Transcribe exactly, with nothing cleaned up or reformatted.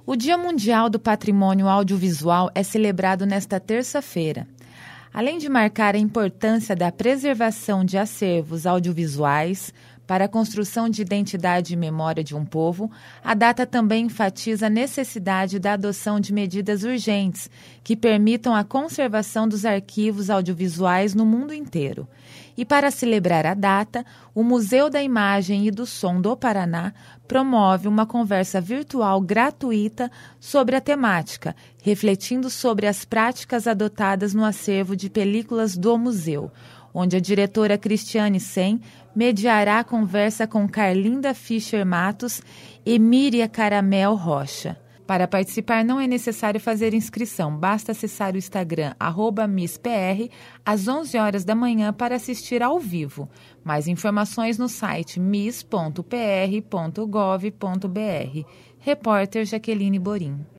O Dia Mundial do Patrimônio Audiovisual é celebrado nesta terça-feira. Além de marcar a importância da preservação de acervos audiovisuais para a construção de identidade e memória de um povo, a data também enfatiza a necessidade da adoção de medidas urgentes que permitam a conservação dos arquivos audiovisuais no mundo inteiro. E para celebrar a data, o Museu da Imagem e do Som do Paraná promove uma conversa virtual gratuita sobre a temática, refletindo sobre as práticas adotadas no acervo de películas do museu, onde a diretora Cristiane Sen mediará a conversa com Carlinda Fischer Matos e Míria Caramel Rocha. Para participar não é necessário fazer inscrição, basta acessar o Instagram arroba misspr às onze horas da manhã para assistir ao vivo. Mais informações no site mis ponto p r ponto gov ponto b r. Repórter Jaqueline Borim.